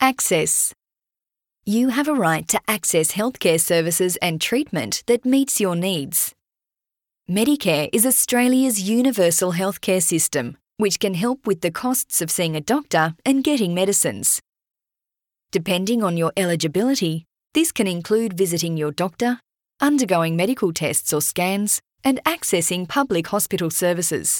Access. You have a right to access healthcare services and treatment that meets your needs. Medicare is Australia's universal healthcare system, which can help with the costs of seeing a doctor and getting medicines. Depending on your eligibility, this can include visiting your doctor, undergoing medical tests or scans, and accessing public hospital services.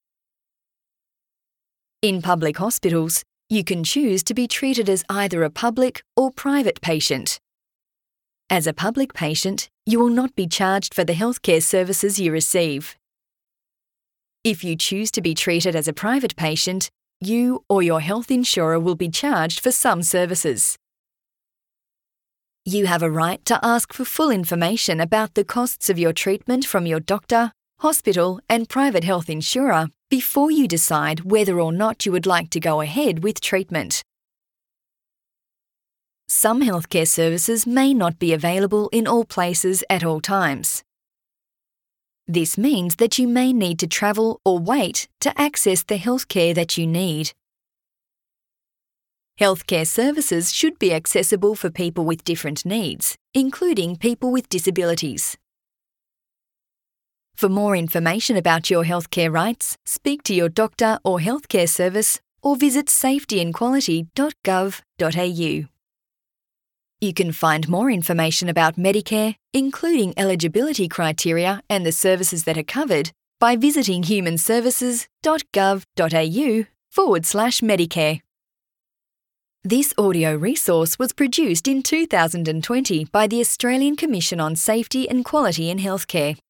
In public hospitals, you can choose to be treated as either a public or private patient. As a public patient, you will not be charged for the healthcare services you receive. If you choose to be treated as a private patient, you or your health insurer will be charged for some services. You have a right to ask for full information about the costs of your treatment from your doctor, hospital, and private health insurer before you decide whether or not you would like to go ahead with treatment. Some healthcare services may not be available in all places at all times. This means that you may need to travel or wait to access the healthcare that you need. Healthcare services should be accessible for people with different needs, including people with disabilities. For more information about your healthcare rights, speak to your doctor or healthcare service or visit safetyandquality.gov.au. You can find more information about Medicare, including eligibility criteria and the services that are covered, by visiting humanservices.gov.au/Medicare. This audio resource was produced in 2020 by the Australian Commission on Safety and Quality in Healthcare.